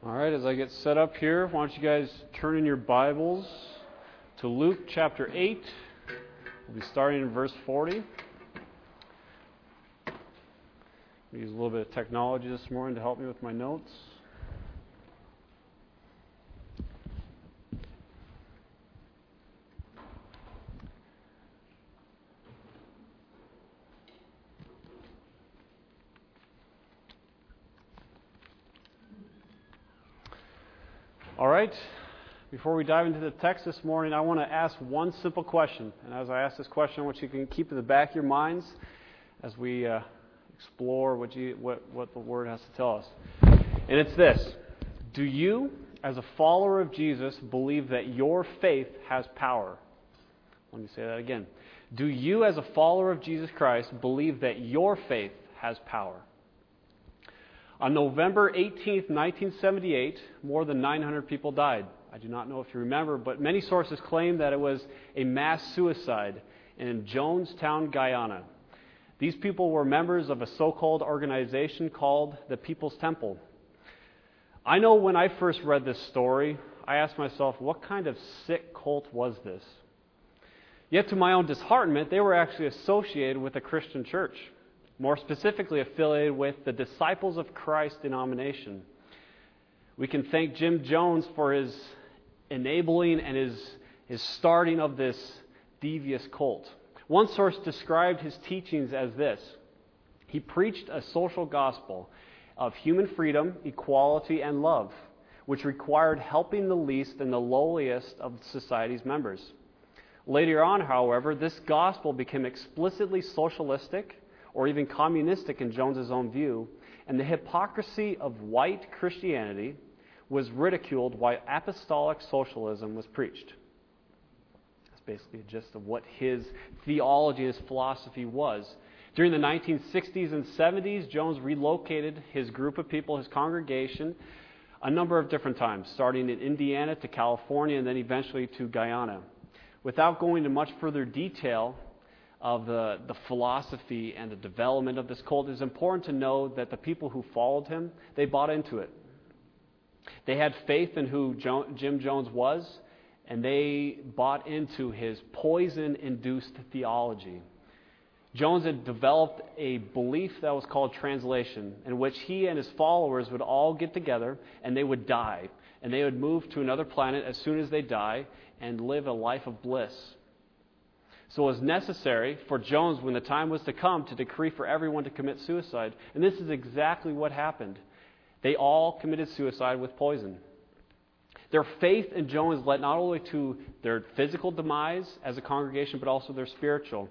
All right, as I get set up here, why don't you guys turn in your Bibles to Luke chapter 8. We'll be starting in verse 40. I'll use a little bit of technology this morning to help me with my notes. All right, before we dive into the text this morning, I want to ask one simple question. And as I ask this question, I want you to keep in the back of your minds as we explore what the Word has to tell us. And it's this: do you, as a follower of Jesus, believe that your faith has power? Let me say that again. Do you, as a follower of Jesus Christ, believe that your faith has power? On November 18th, 1978, more than 900 people died. I do not know if you remember, but many sources claim that it was a mass suicide in Jonestown, Guyana. These people were members of a so-called organization called the People's Temple. I know when I first read this story, I asked myself, what kind of sick cult was this? Yet to my own disheartenment, they were actually associated with a Christian church. More specifically affiliated with the Disciples of Christ denomination. We can thank Jim Jones for his enabling and his starting of this devious cult. One source described his teachings as this: he preached a social gospel of human freedom, equality, and love, which required helping the least and the lowliest of society's members. Later on, however, this gospel became explicitly socialistic or even communistic in Jones's own view, and the hypocrisy of white Christianity was ridiculed while apostolic socialism was preached. That's basically a gist of what his theology, his philosophy was. During the 1960s and 70s, Jones relocated his group of people, his congregation, a number of different times, starting in Indiana to California and then eventually to Guyana. Without going into much further detail of the philosophy and the development of this cult, it's important to know that the people who followed him, they bought into it. They had faith in who Jim Jones was, and they bought into his poison-induced theology. Jones had developed a belief that was called translation, in which he and his followers would all get together and they would die, and they would move to another planet as soon as they die and live a life of bliss. So it was necessary for Jones, when the time was to come, to decree for everyone to commit suicide. And this is exactly what happened. They all committed suicide with poison. Their faith in Jones led not only to their physical demise as a congregation, but also their spiritual.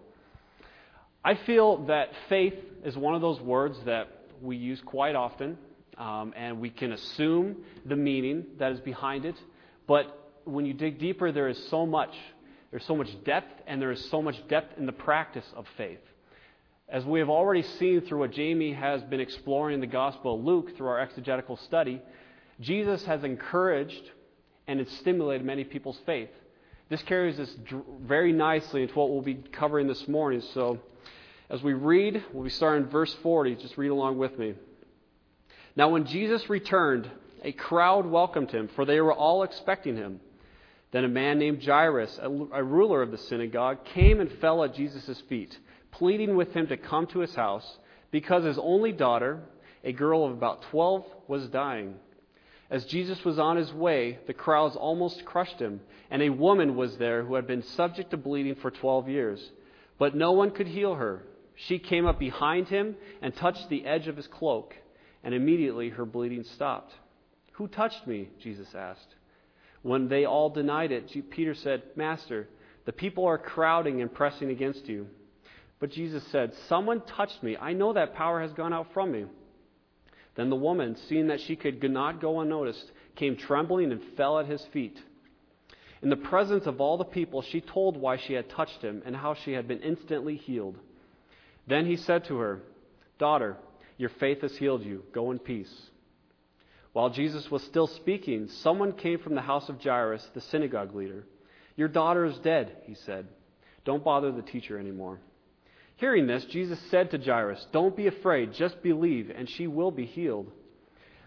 I feel that faith is one of those words that we use quite often, and we can assume the meaning that is behind it. But when you dig deeper, there's so much depth, and there is so much depth in the practice of faith. As we have already seen through what Jamie has been exploring in the Gospel of Luke through our exegetical study, Jesus has encouraged and has stimulated many people's faith. This carries us very nicely into what we'll be covering this morning. So as we read, we'll be starting in verse 40. Just read along with me. Now when Jesus returned, a crowd welcomed him, for they were all expecting him. Then a man named Jairus, a ruler of the synagogue, came and fell at Jesus' feet, pleading with him to come to his house, because his only daughter, a girl of about 12, was dying. As Jesus was on his way, the crowds almost crushed him, and a woman was there who had been subject to bleeding for 12 years. But no one could heal her. She came up behind him and touched the edge of his cloak, and immediately her bleeding stopped. "Who touched me?" Jesus asked. When they all denied it, Peter said, "Master, the people are crowding and pressing against you." But Jesus said, "Someone touched me. I know that power has gone out from me." Then the woman, seeing that she could not go unnoticed, came trembling and fell at his feet. In the presence of all the people, she told why she had touched him and how she had been instantly healed. Then he said to her, "Daughter, your faith has healed you. Go in peace." While Jesus was still speaking, someone came from the house of Jairus, the synagogue leader. "Your daughter is dead," he said. "Don't bother the teacher anymore." Hearing this, Jesus said to Jairus, "Don't be afraid, just believe, and she will be healed."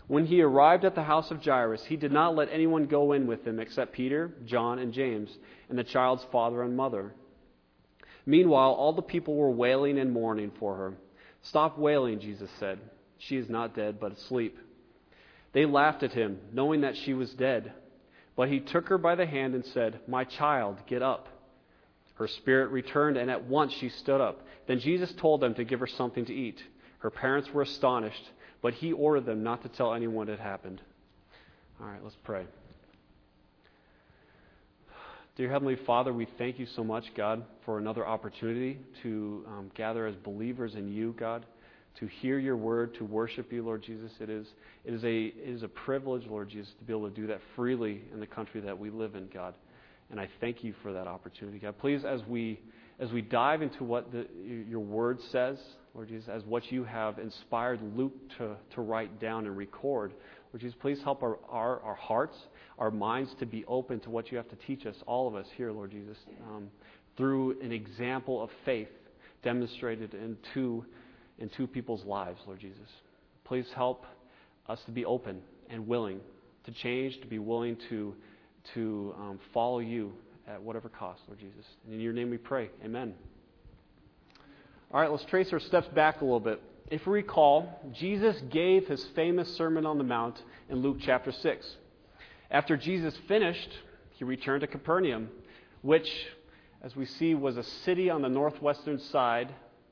When he arrived at the house of Jairus, he did not let anyone go in with him except Peter, John, and James, and the child's father and mother. Meanwhile, all the people were wailing and mourning for her. "Stop wailing," Jesus said. "She is not dead, but asleep." They laughed at him, knowing that she was dead. But he took her by the hand and said, "My child, get up." Her spirit returned, and at once she stood up. Then Jesus told them to give her something to eat. Her parents were astonished, but he ordered them not to tell anyone what had happened. All right, let's pray. Dear Heavenly Father, we thank you so much, God, for another opportunity to gather as believers in you, God, to hear your word, to worship you, Lord Jesus. It is a privilege, Lord Jesus, to be able to do that freely in the country that we live in, God. And I thank you for that opportunity, God. Please, as we dive into what your word says, Lord Jesus, as what you have inspired Luke to write down and record, Lord Jesus, please help our hearts, our minds to be open to what you have to teach us, all of us here, Lord Jesus, through an example of faith demonstrated in two people's lives, Lord Jesus. Please help us to be open and willing to change, to be willing to follow you at whatever cost, Lord Jesus. And in your name we pray. Amen. All right, let's trace our steps back a little bit. If we recall, Jesus gave his famous Sermon on the Mount in Luke chapter 6. After Jesus finished, he returned to Capernaum, which, as we see, was a city on the northwestern side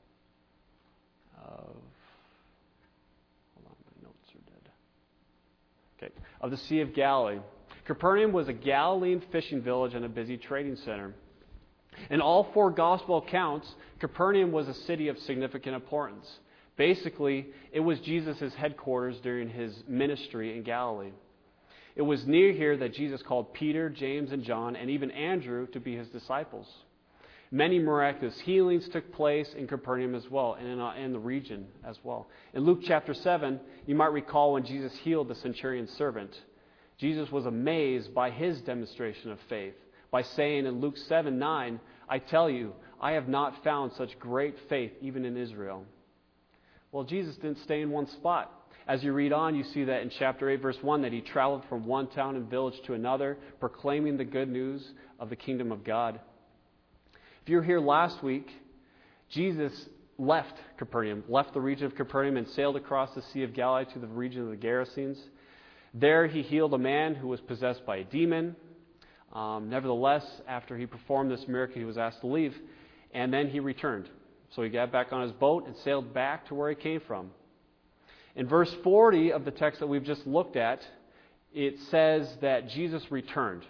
of the Sea of Galilee. Capernaum was a Galilean fishing village and a busy trading center. In all four gospel accounts, Capernaum was a city of significant importance. Basically, it was Jesus' headquarters during his ministry in Galilee. It was near here that Jesus called Peter, James, and John, and even Andrew to be his disciples. Many miraculous healings took place in Capernaum as well, and in the region as well. In Luke chapter 7, you might recall when Jesus healed the centurion's servant. Jesus was amazed by his demonstration of faith by saying in Luke 7:9, "I tell you, I have not found such great faith even in Israel." Well, Jesus didn't stay in one spot. As you read on, you see that in chapter 8, verse 1, that he traveled from one town and village to another, proclaiming the good news of the kingdom of God. If you were here last week, Jesus left Capernaum, left the region of Capernaum and sailed across the Sea of Galilee to the region of the Gerasenes. There he healed a man who was possessed by a demon. Nevertheless, after he performed this miracle, he was asked to leave, and then he returned. So he got back on his boat and sailed back to where he came from. In verse 40 of the text that we've just looked at, it says that Jesus returned,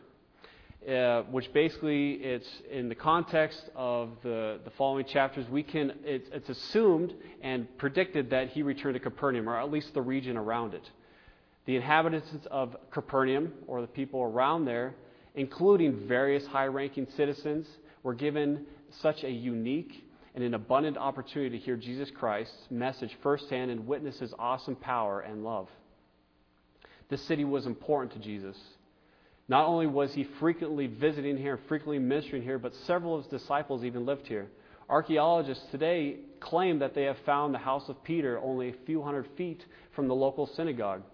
which basically it's in the context of the following chapters. It's assumed and predicted that he returned to Capernaum, or at least the region around it. The inhabitants of Capernaum, or the people around there, including various high-ranking citizens, were given such a unique and an abundant opportunity to hear Jesus Christ's message firsthand and witness his awesome power and love. This city was important to Jesus. Not only was he frequently visiting here, frequently ministering here, but several of his disciples even lived here. Archaeologists today claim that they have found the house of Peter only a few hundred feet from the local synagogue.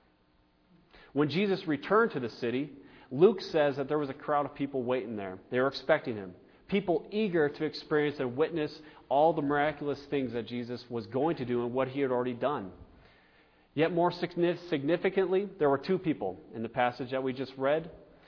When Jesus returned to the city, Luke says that there was a crowd of people waiting there. They were expecting him. People eager to experience and witness all the miraculous things that Jesus was going to do and what he had already done. Yet more significantly, there were two people in the passage that we just read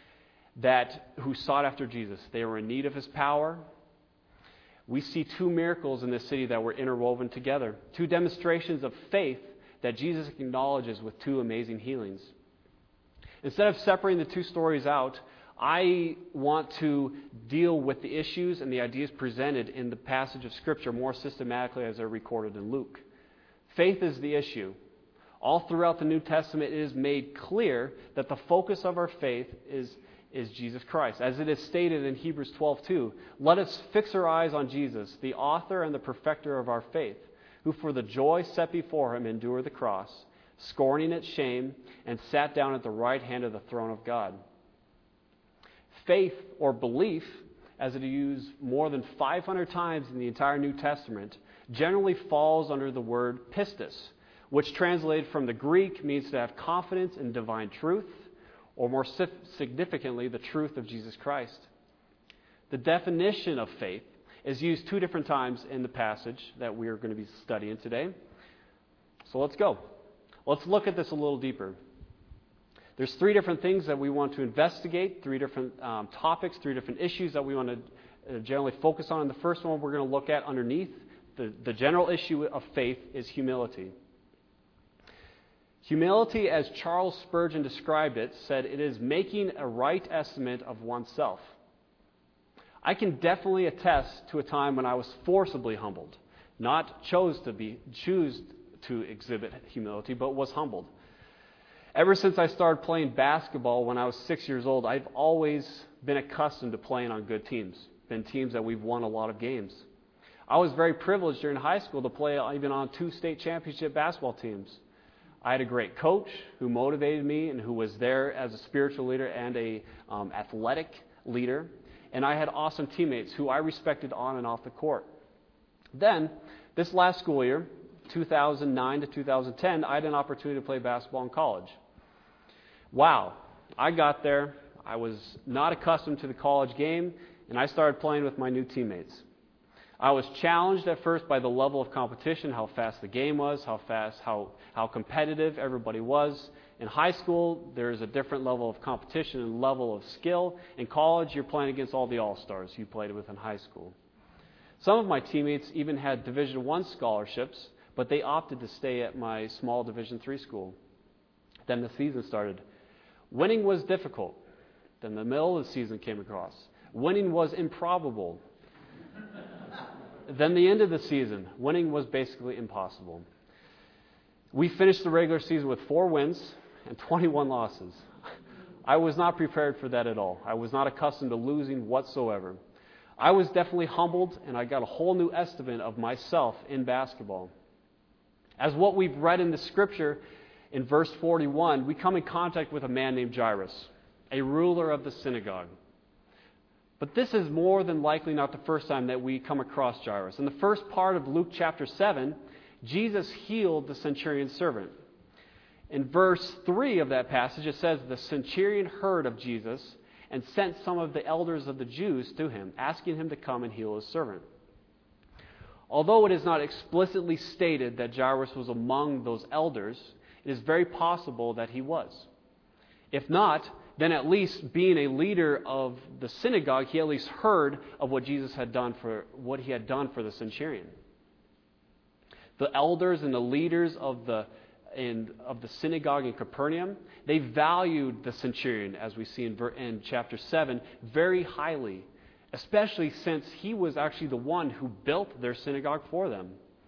who sought after Jesus. They were in need of his power. We see two miracles in this city that were interwoven together. Two demonstrations of faith that Jesus acknowledges with two amazing healings. Instead of separating the two stories out, I want to deal with the issues and the ideas presented in the passage of Scripture more systematically as they're recorded in Luke. Faith is the issue. All throughout the New Testament, it is made clear that the focus of our faith is Jesus Christ. As it is stated in Hebrews 12:2, "Let us fix our eyes on Jesus, the author and the perfecter of our faith, who for the joy set before him endured the cross, scorning its shame, and sat down at the right hand of the throne of God." Faith or belief, as it is used more than 500 times in the entire New Testament, generally falls under the word pistis, which translated from the Greek means to have confidence in divine truth, or more significantly, the truth of Jesus Christ. The definition of faith is used 2 different times in the passage that we are going to be studying today. So let's go. Let's look at this a little deeper. There's 3 different things that we want to investigate, 3 different topics, 3 different issues that we want to generally focus on. And the first one we're going to look at underneath the general issue of faith is humility. Humility, as Charles Spurgeon described it, said it is making a right estimate of oneself. I can definitely attest to a time when I was forcibly humbled, not choose to exhibit humility, but was humbled. Ever since I started playing basketball when I was 6 years old, I've always been accustomed to playing on good teams, been teams that we've won a lot of games. I was very privileged during high school to play even on 2 state championship basketball teams. I had a great coach who motivated me and who was there as a spiritual leader and a athletic leader. And I had awesome teammates who I respected on and off the court. Then, this last school year, 2009 to 2010, I had an opportunity to play basketball in college. Wow. I got there. I was not accustomed to the college game, and I started playing with my new teammates. I was challenged at first by the level of competition, how fast the game was, how competitive everybody was. In high school, there's a different level of competition and level of skill. In college, you're playing against all the all-stars you played with in high school. Some of my teammates even had Division I scholarships, but they opted to stay at my small Division III school. Then the season started. Winning was difficult. Then the middle of the season came across. Winning was improbable. Then the end of the season, winning was basically impossible. We finished the regular season with 4 wins and 21 losses. I was not prepared for that at all. I was not accustomed to losing whatsoever. I was definitely humbled, and I got a whole new estimate of myself in basketball. As what we've read in the Scripture, in verse 41, we come in contact with a man named Jairus, a ruler of the synagogue. But this is more than likely not the first time that we come across Jairus. In the first part of Luke chapter 7, Jesus healed the centurion's servant. In verse 3 of that passage, it says, the centurion heard of Jesus and sent some of the elders of the Jews to him, asking him to come and heal his servant. Although it is not explicitly stated that Jairus was among those elders, it is very possible that he was. If not, then at least being a leader of the synagogue, he at least heard of what Jesus had done for the centurion. The elders and the leaders of the synagogue in Capernaum, they valued the centurion, as we see in chapter 7, very highly, especially since he was actually the one who built their synagogue for them.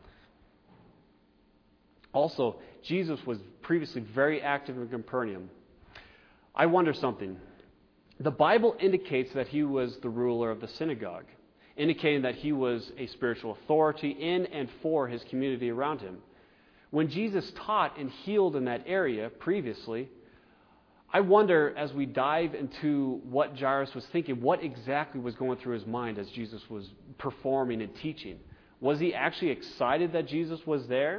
Also, Jesus was previously very active in Capernaum. I wonder something. The Bible indicates that he was the ruler of the synagogue, indicating that he was a spiritual authority in and for his community around him. When Jesus taught and healed in that area previously, I wonder, as we dive into what Jairus was thinking, what exactly was going through his mind as Jesus was performing and teaching. Was he actually excited that Jesus was there?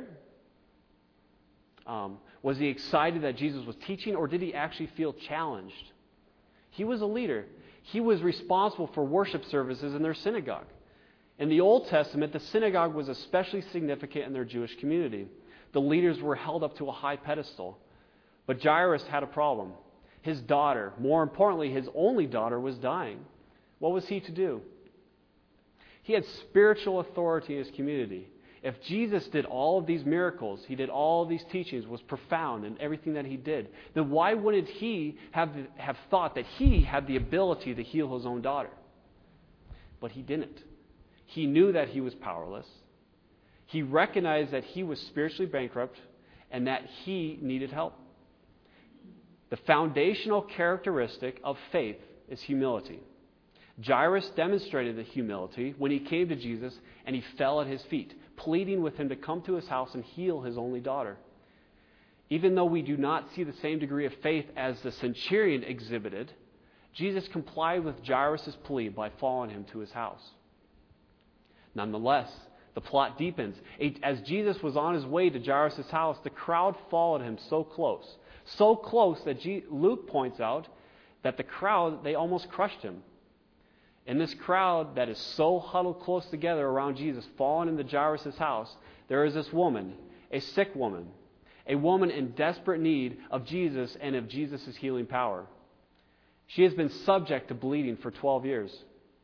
Was he excited that Jesus was teaching, or did he actually feel challenged? He was a leader. He was responsible for worship services in their synagogue. In the Old Testament, the synagogue was especially significant in their Jewish community. The leaders were held up to a high pedestal. But Jairus had a problem. His daughter, more importantly, his only daughter, was dying. What was he to do? He had spiritual authority in his community. If Jesus did all of these miracles, he did all of these teachings, was profound in everything that he did, then why wouldn't he have thought that he had the ability to heal his own daughter? But he didn't. He knew that he was powerless. He recognized that he was spiritually bankrupt and that he needed help. The foundational characteristic of faith is humility. Jairus demonstrated the humility when he came to Jesus and he fell at his feet, pleading with him to come to his house and heal his only daughter. Even though we do not see the same degree of faith as the centurion exhibited, Jesus complied with Jairus' plea by following him to his house. Nonetheless, The plot deepens. As Jesus was on his way to Jairus' house, the crowd followed him so close that Luke points out that the crowd, they almost crushed him. In this crowd that is so huddled close together around Jesus, fallen into Jairus' house, there is this woman, a sick woman, a woman in desperate need of Jesus and of Jesus' healing power. She has been subject to bleeding for 12 years.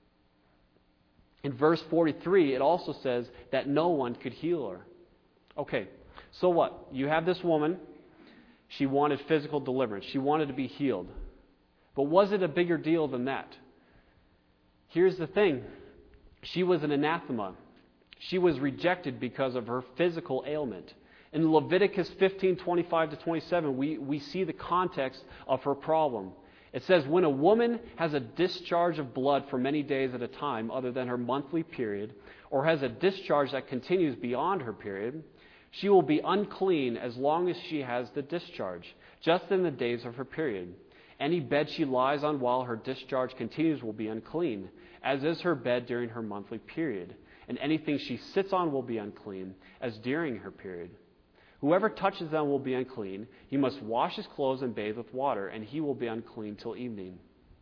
In verse 43, it also says that no one could heal her. Okay, so what? You have this woman. She wanted physical deliverance. She wanted to be healed. But was it a bigger deal than that? Here's the thing. She was an anathema. She was rejected because of her physical ailment. In Leviticus 15:25-27, we see the context of her problem. It says, when a woman has a discharge of blood for many days at a time other than her monthly period, or has a discharge that continues beyond her period, she will be unclean as long as she has the discharge, just in the days of her period. Any bed she lies on while her discharge continues will be unclean, as is her bed during her monthly period. And anything she sits on will be unclean, as during her period. Whoever touches them will be unclean. He must wash his clothes and bathe with water, and he will be unclean till evening.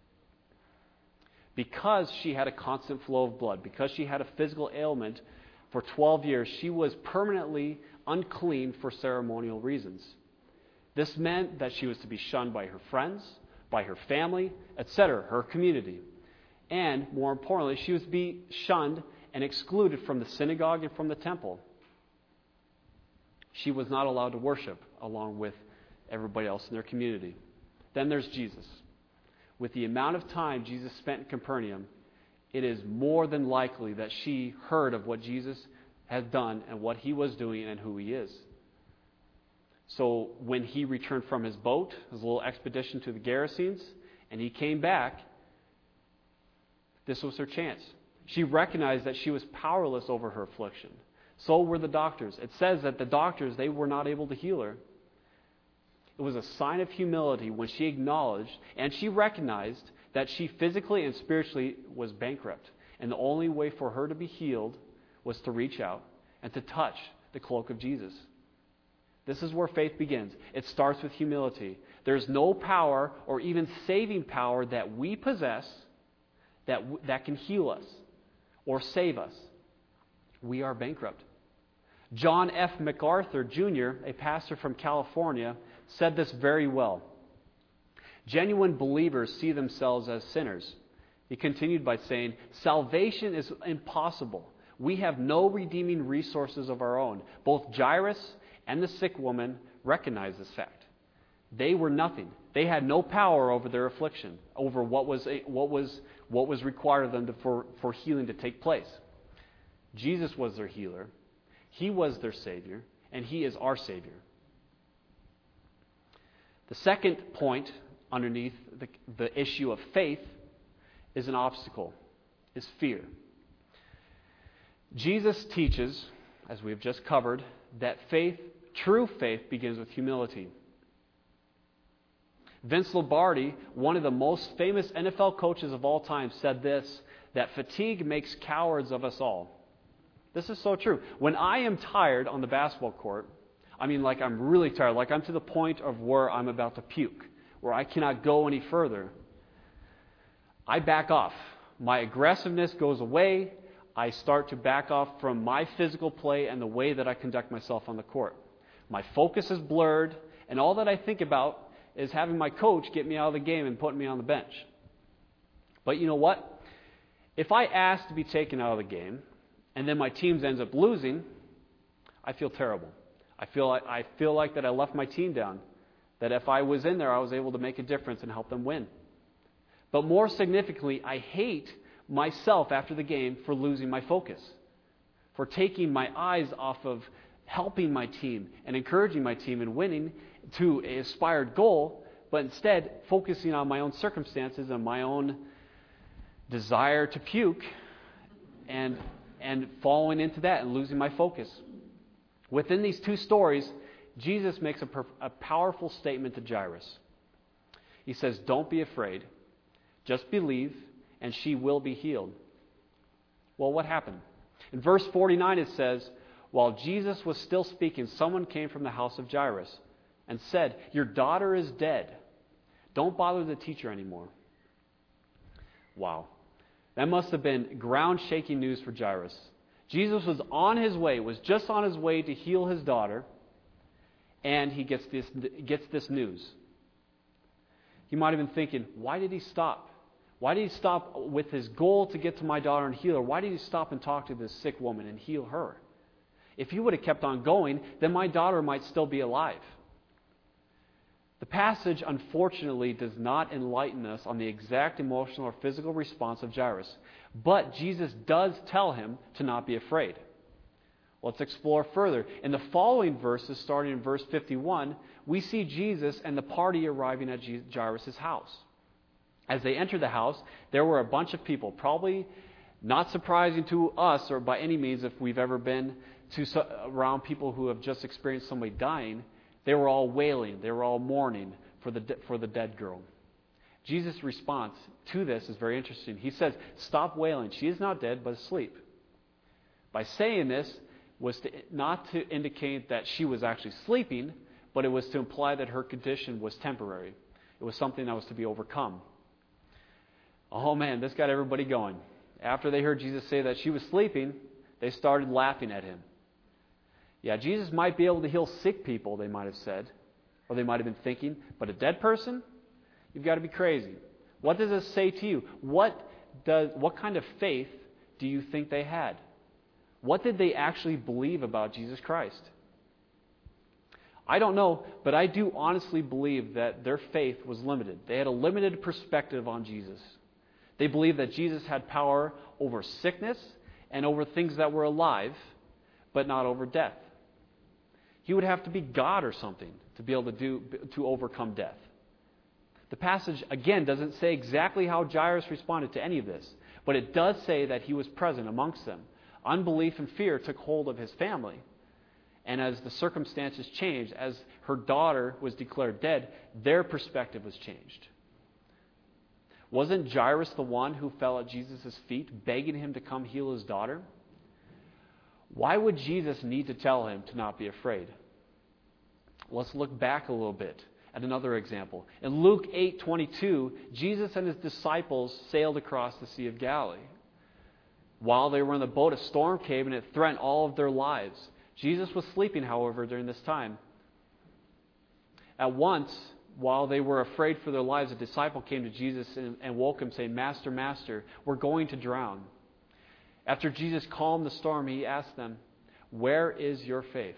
Because she had a constant flow of blood, because she had a physical ailment for 12 years, she was permanently unclean for ceremonial reasons. This meant that she was to be shunned by her friends, by her family, etc., her community. And, more importantly, she was to be shunned and excluded from the synagogue and from the temple. She was not allowed to worship along with everybody else in their community. Then there's Jesus. With the amount of time Jesus spent in Capernaum, it is more than likely that she heard of what Jesus has done and what he was doing and who he is. So when he returned from his boat, his little expedition to the Gerasenes, and he came back, this was her chance. She recognized that she was powerless over her affliction. So were the doctors. It says that the doctors, they were not able to heal her. It was a sign of humility when she acknowledged and she recognized that she physically and spiritually was bankrupt. And the only way for her to be healed was to reach out and to touch the cloak of Jesus. This is where faith begins. It starts with humility. There's no power or even saving power that we possess that can heal us or save us. We are bankrupt. John F. MacArthur, Jr., a pastor from California, said this very well. Genuine believers see themselves as sinners. He continued by saying, salvation is impossible. We have no redeeming resources of our own. Both Jairus and the sick woman recognized this fact. They were nothing. They had no power over their affliction, over what was required of them for healing to take place. Jesus was their healer. He was their Savior, and He is our Savior. The second point underneath the issue of faith is an obstacle, is fear. Jesus teaches, as we've just covered, that true faith begins with humility. Vince Lombardi, one of the most famous NFL coaches of all time, said this, that fatigue makes cowards of us all. This is so true. When I am tired on the basketball court, I mean like I'm really tired, like I'm to the point of where I'm about to puke, where I cannot go any further, I back off. My aggressiveness goes away. I start to back off from my physical play and the way that I conduct myself on the court. My focus is blurred, and all that I think about is having my coach get me out of the game and putting me on the bench. But you know what? If I ask to be taken out of the game, and then my team ends up losing, I feel terrible. I feel like that I left my team down. That if I was in there, I was able to make a difference and help them win. But more significantly, I hate myself after the game for losing my focus, for taking my eyes off of helping my team and encouraging my team and winning to an aspired goal, but instead focusing on my own circumstances and my own desire to puke and falling into that and losing my focus. Within these two stories, Jesus makes a powerful statement to Jairus. He says, don't be afraid, just believe, and she will be healed. Well, what happened? In verse 49 it says, while Jesus was still speaking, someone came from the house of Jairus and said, your daughter is dead. Don't bother the teacher anymore. Wow. That must have been ground-shaking news for Jairus. Jesus was just on his way to heal his daughter, and he gets this news. He might have been thinking, why did he stop? Why did he stop with his goal to get to my daughter and heal her? Why did he stop and talk to this sick woman and heal her? If he would have kept on going, then my daughter might still be alive. The passage, unfortunately, does not enlighten us on the exact emotional or physical response of Jairus. But Jesus does tell him to not be afraid. Let's explore further. In the following verses, starting in verse 51, we see Jesus and the party arriving at Jairus' house. As they enter the house, there were a bunch of people, probably not surprising to us or by any means if we've ever been around people who have just experienced somebody dying. They were all wailing. They were all mourning for the dead girl. Jesus' response to this is very interesting. He says, stop wailing. She is not dead, but asleep. By saying this was not to indicate that she was actually sleeping, but it was to imply that her condition was temporary. It was something that was to be overcome. Oh man, this got everybody going. After they heard Jesus say that she was sleeping, they started laughing at him. Yeah, Jesus might be able to heal sick people, they might have said. Or they might have been thinking, but a dead person? You've got to be crazy. What does this say to you? What kind of faith do you think they had? What did they actually believe about Jesus Christ? I don't know, but I do honestly believe that their faith was limited. They had a limited perspective on Jesus. They believed that Jesus had power over sickness and over things that were alive, but not over death. He would have to be God or something to be able to overcome death. The passage, again, doesn't say exactly how Jairus responded to any of this, but it does say that he was present amongst them. Unbelief and fear took hold of his family. And as the circumstances changed, as her daughter was declared dead, their perspective was changed. Wasn't Jairus the one who fell at Jesus' feet, begging him to come heal his daughter? Why would Jesus need to tell him to not be afraid? Let's look back a little bit at another example. In Luke 8:22, Jesus and his disciples sailed across the Sea of Galilee. While they were in the boat, a storm came and it threatened all of their lives. Jesus was sleeping, however, during this time. At once, while they were afraid for their lives, a disciple came to Jesus and woke him, saying, Master, Master, we're going to drown. After Jesus calmed the storm, he asked them, where is your faith?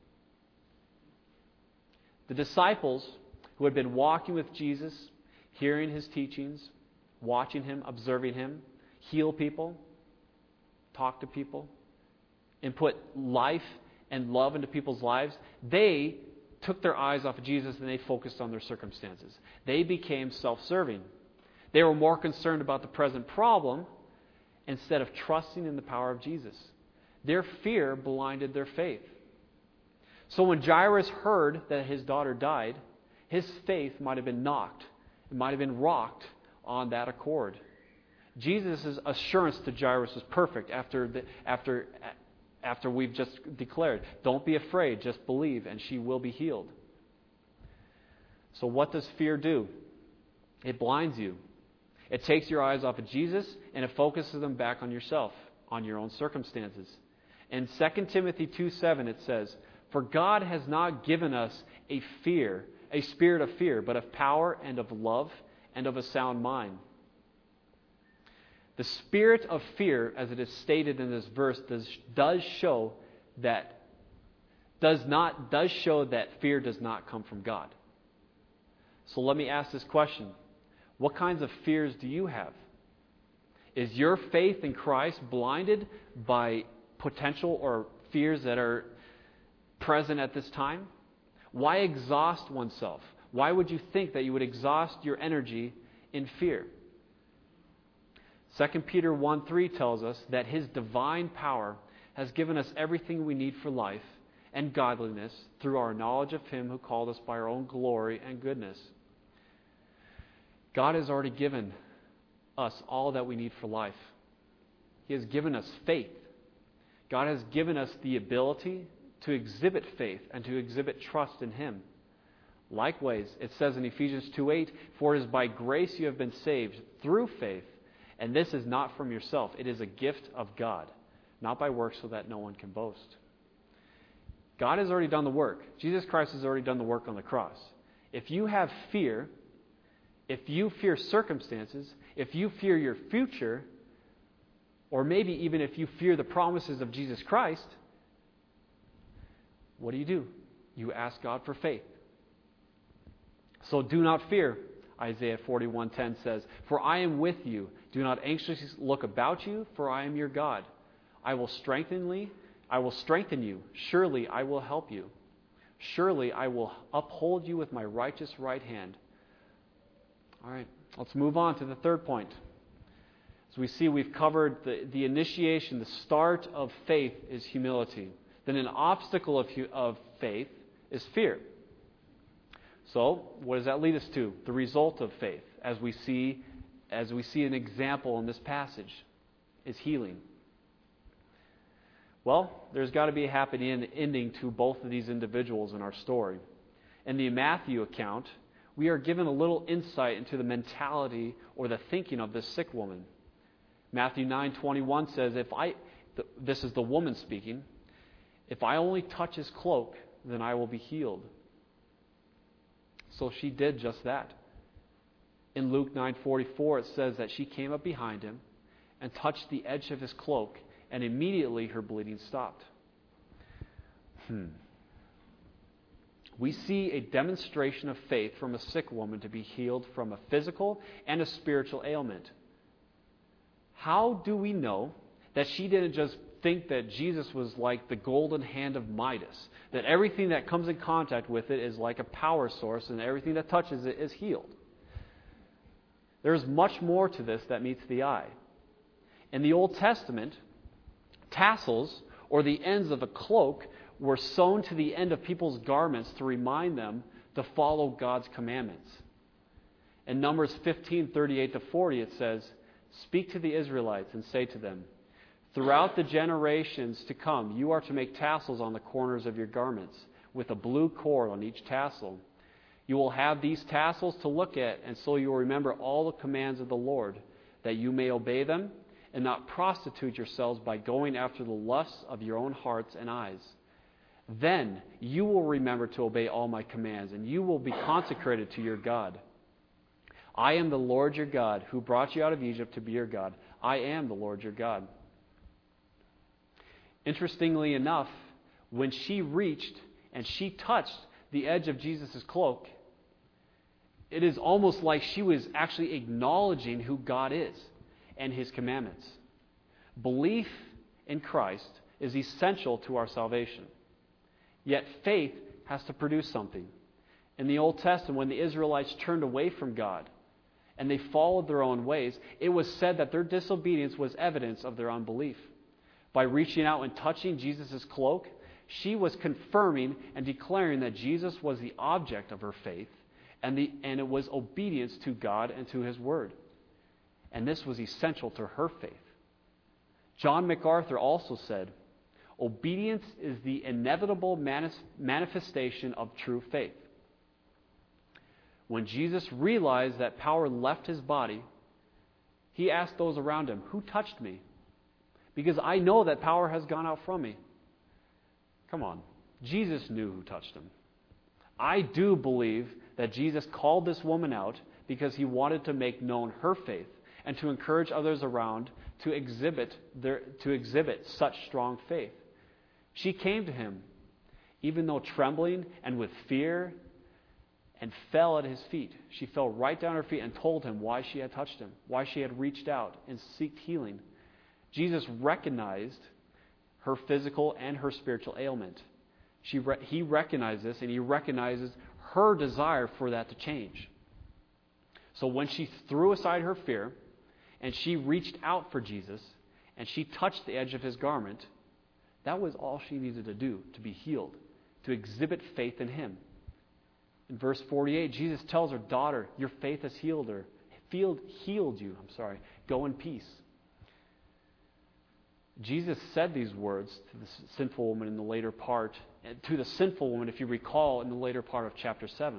The disciples who had been walking with Jesus, hearing his teachings, watching him, observing him, heal people, talk to people, and put life and love into people's lives, they took their eyes off of Jesus and they focused on their circumstances. They became self-serving. They were more concerned about the present problem instead of trusting in the power of Jesus. Their fear blinded their faith. So when Jairus heard that his daughter died, his faith might have been knocked. It might have been rocked on that accord. Jesus' assurance to Jairus was perfect after we've just declared, don't be afraid, just believe, and she will be healed. So what does fear do? It blinds you. It takes your eyes off of Jesus, and it focuses them back on yourself, on your own circumstances. In 2 Timothy 2:7 it says, for God has not given us a spirit of fear, but of power and of love and of a sound mind. The spirit of fear, as it is stated in this verse, does show that fear does not come from God. So let me ask this question. What kinds of fears do you have? Is your faith in Christ blinded by potential or fears that are present at this time? Why exhaust oneself? Why would you think that you would exhaust your energy in fear? 2 Peter 1:3 tells us that his divine power has given us everything we need for life and godliness through our knowledge of him who called us by our own glory and goodness. God has already given us all that we need for life. He has given us faith. God has given us the ability to exhibit faith and to exhibit trust in Him. Likewise, it says in Ephesians 2:8, "For it is by grace you have been saved through faith, and this is not from yourself. It is a gift of God, not by works, so that no one can boast." God has already done the work. Jesus Christ has already done the work on the cross. If you have fear, if you fear circumstances, if you fear your future, or maybe even if you fear the promises of Jesus Christ, what do? You ask God for faith. So do not fear, Isaiah 41:10 says, "For I am with you. Do not anxiously look about you, for I am your God. I will strengthen you. Surely I will help you. Surely I will uphold you with my righteous right hand." All right, let's move on to the third point. As we see, we've covered the initiation, the start of faith is humility. Then an obstacle of faith is fear. So, what does that lead us to? The result of faith, as we see an example in this passage, is healing. Well, there's got to be a happy ending to both of these individuals in our story. In the Matthew account, we are given a little insight into the mentality or the thinking of this sick woman. Matthew 9:21 says, this is the woman speaking, "If I only touch his cloak, then I will be healed." So she did just that. In Luke 9:44, it says that she came up behind him and touched the edge of his cloak, and immediately her bleeding stopped. We see a demonstration of faith from a sick woman to be healed from a physical and a spiritual ailment. How do we know that she didn't just think that Jesus was like the golden hand of Midas, that everything that comes in contact with it is like a power source and everything that touches it is healed? There's much more to this that meets the eye. In the Old Testament, tassels, or the ends of a cloak, were sewn to the end of people's garments to remind them to follow God's commandments. In Numbers 15:38-40, it says, "Speak to the Israelites and say to them, throughout the generations to come, you are to make tassels on the corners of your garments, with a blue cord on each tassel. You will have these tassels to look at, and so you will remember all the commands of the Lord, that you may obey them and not prostitute yourselves by going after the lusts of your own hearts and eyes. Then you will remember to obey all my commands, and you will be consecrated to your God. I am the Lord your God, who brought you out of Egypt to be your God. I am the Lord your God." Interestingly enough, when she reached and she touched the edge of Jesus' cloak, it is almost like she was actually acknowledging who God is and His commandments. Belief in Christ is essential to our salvation. Yet faith has to produce something. In the Old Testament, when the Israelites turned away from God and they followed their own ways, it was said that their disobedience was evidence of their unbelief. By reaching out and touching Jesus' cloak, she was confirming and declaring that Jesus was the object of her faith, and it was obedience to God and to His Word. And this was essential to her faith. John MacArthur also said, "Obedience is the inevitable manifestation of true faith." When Jesus realized that power left His body, He asked those around Him, "Who touched me? Because I know that power has gone out from me." Come on. Jesus knew who touched Him. I do believe that Jesus called this woman out because He wanted to make known her faith and to encourage others around to exhibit such strong faith. She came to Him, even though trembling and with fear, and fell at His feet. She fell right down at her feet and told Him why she had touched Him, why she had reached out and sought healing. Jesus recognized her physical and her spiritual ailment. He recognized this, and He recognizes her desire for that to change. So when she threw aside her fear, and she reached out for Jesus, and she touched the edge of His garment, that was all she needed to do to be healed, to exhibit faith in Him. In verse 48, Jesus tells her, "Daughter, your faith has healed you. Go in peace." Jesus said these words to the sinful woman in the later part, to the sinful woman, if you recall, in the later part of chapter 7.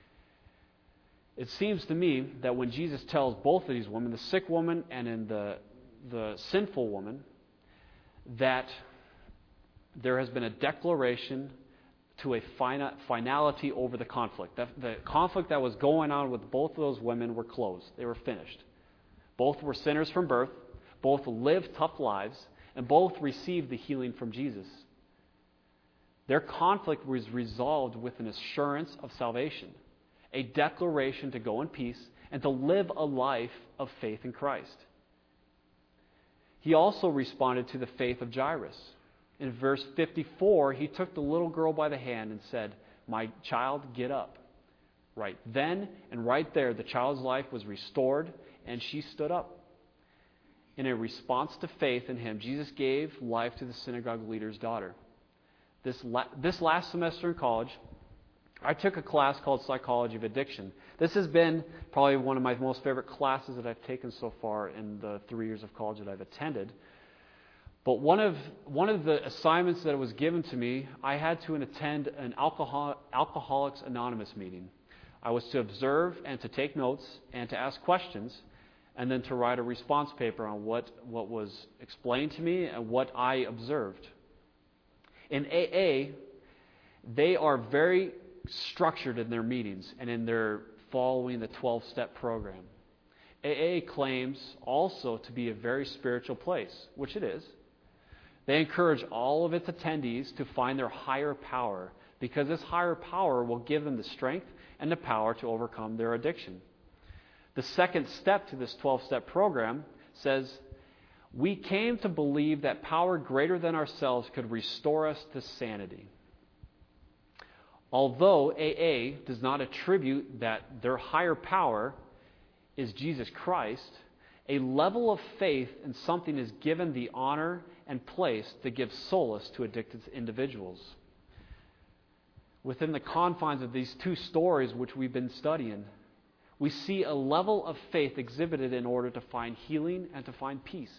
It seems to me that when Jesus tells both of these women, the sick woman and in the sinful woman, that there has been a declaration to a finality over the conflict. The conflict that was going on with both of those women were closed. They were finished. Both were sinners from birth. Both lived tough lives. And both received the healing from Jesus. Their conflict was resolved with an assurance of salvation, a declaration to go in peace and to live a life of faith in Christ. He also responded to the faith of Jairus. In verse 54, he took the little girl by the hand and said, "My child, get up." Right then and right there, the child's life was restored and she stood up. In a response to faith in him, Jesus gave life to the synagogue leader's daughter. This last semester in college, I took a class called Psychology of Addiction. This has been probably one of my most favorite classes that I've taken so far in the 3 years of college that I've attended. But one of the assignments that was given to me, I had to attend an Alcoholics Anonymous meeting. I was to observe and to take notes and to ask questions, and then to write a response paper on what was explained to me and what I observed. In AA, they are very structured in their meetings and in their following the 12-step program. AA claims also to be a very spiritual place, which it is. They encourage all of its attendees to find their higher power, because this higher power will give them the strength and the power to overcome their addiction. The second step to this 12-step program says, we came to believe that power greater than ourselves could restore us to sanity. Although AA does not attribute that their higher power is Jesus Christ, a level of faith in something is given the honor and place to give solace to addicted individuals. Within the confines of these two stories which we've been studying, we see a level of faith exhibited in order to find healing and to find peace.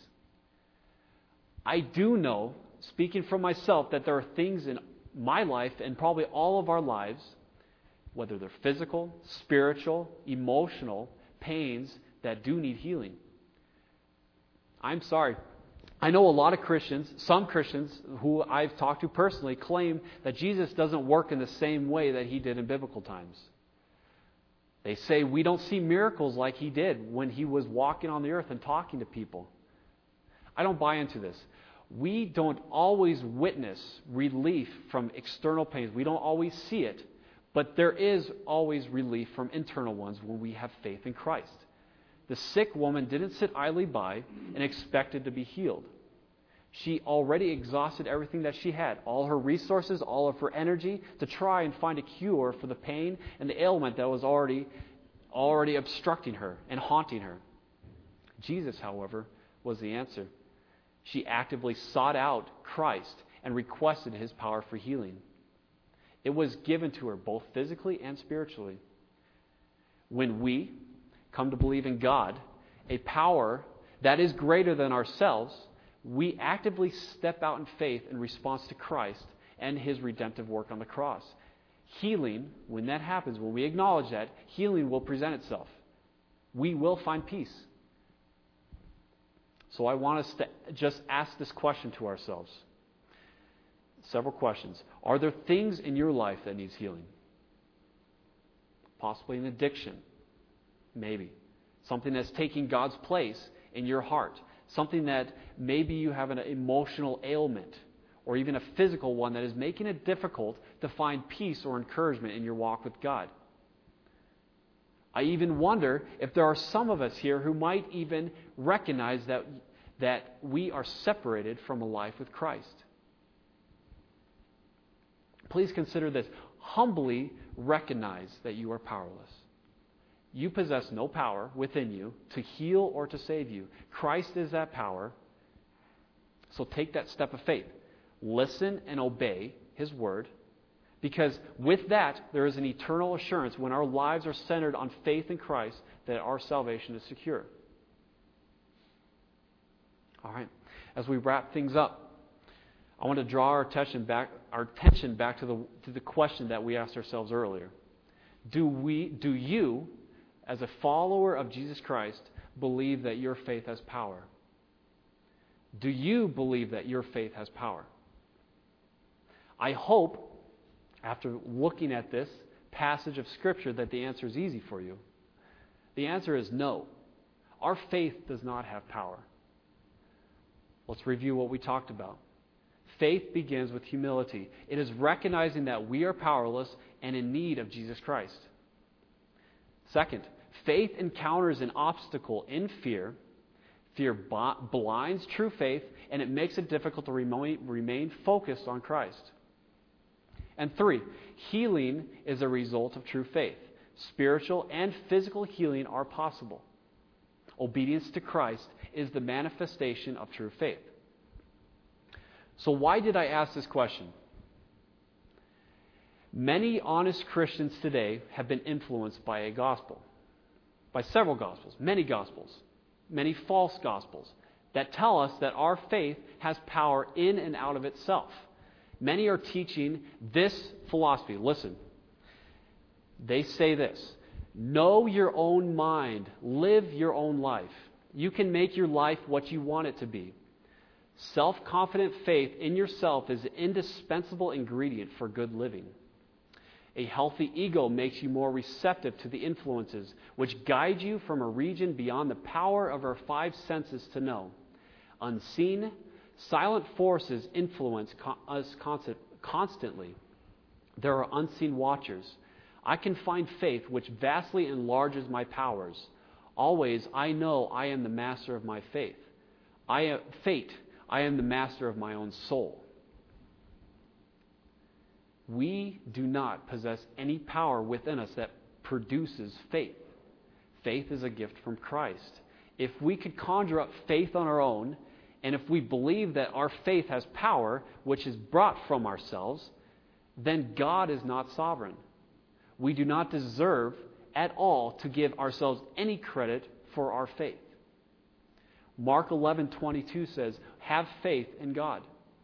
I do know, speaking from myself, that there are things in my life and probably all of our lives, whether they're physical, spiritual, emotional, pains that do need healing. I'm sorry. I know a lot of Christians, some Christians who I've talked to personally, claim that Jesus doesn't work in the same way that he did in biblical times. They say we don't see miracles like he did when he was walking on the earth and talking to people. I don't buy into this. We don't always witness relief from external pains. We don't always see it. But there is always relief from internal ones when we have faith in Christ. The sick woman didn't sit idly by and expected to be healed. She already exhausted everything that she had, all her resources, all of her energy, to try and find a cure for the pain and the ailment that was already obstructing her and haunting her. Jesus, however, was the answer. She actively sought out Christ and requested his power for healing. It was given to her both physically and spiritually. When we come to believe in God, a power that is greater than ourselves, we actively step out in faith in response to Christ and his redemptive work on the cross. Healing, when that happens, when we acknowledge that, healing will present itself. We will find peace. So I want us to just ask this question to ourselves. Several questions. Are there things in your life that needs healing? Possibly an addiction. Maybe. Something that's taking God's place in your heart. Something that maybe you have an emotional ailment or even a physical one that is making it difficult to find peace or encouragement in your walk with God. I even wonder if there are some of us here who might even recognize that we are separated from a life with Christ. Please consider this. Humbly recognize that you are powerless. You possess no power within you to heal or to save you. Christ is that power. So take that step of faith. Listen and obey his word. Because with that, there is an eternal assurance when our lives are centered on faith in Christ that our salvation is secure. All right. as we wrap things up, I want to draw our attention back to the question that we asked ourselves earlier. Do you, as a follower of Jesus Christ, believe that your faith has power? Do you believe that your faith has power? I hope, after looking at this passage of Scripture, that the answer is easy for you. The answer is no. Our faith does not have power. Let's review what we talked about. Faith begins with humility. It is recognizing that we are powerless and in need of Jesus Christ. Second, faith encounters an obstacle in fear. Fear blinds true faith, and it makes it difficult to remain focused on Christ. And three, healing is a result of true faith. Spiritual and physical healing are possible. Obedience to Christ is the manifestation of true faith. So why did I ask this question? Many honest Christians today have been influenced by a gospel, by several gospels, many false gospels that tell us that our faith has power in and out of itself. Many are teaching this philosophy. Listen, they say this: know your own mind, live your own life. You can make your life what you want it to be. Self-confident faith in yourself is an indispensable ingredient for good living. A healthy ego makes you more receptive to the influences which guide you from a region beyond the power of our five senses to know. Unseen, silent forces influence us constantly. There are unseen watchers. I can find faith which vastly enlarges my powers. Always I know I am the master of my faith. I am the master of my own soul. We do not possess any power within us that produces faith. Faith is a gift from Christ. If we could conjure up faith on our own, and if we believe that our faith has power, which is brought from ourselves, then God is not sovereign. We do not deserve at all to give ourselves any credit for our faith. Mark 11:22 says, have faith in God.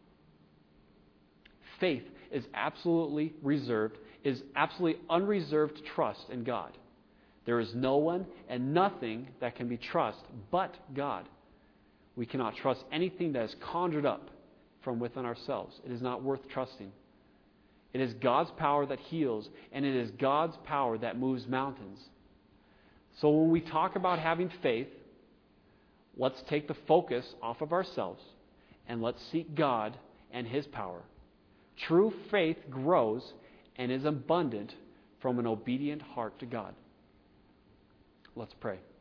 Faith is absolutely unreserved trust in God. There is no one and nothing that can be trusted but God. We cannot trust anything that is conjured up from within ourselves. It is not worth trusting. It is God's power that heals, and it is God's power that moves mountains. So when we talk about having faith, let's take the focus off of ourselves and let's seek God and His power. True faith grows and is abundant from an obedient heart to God. Let's pray.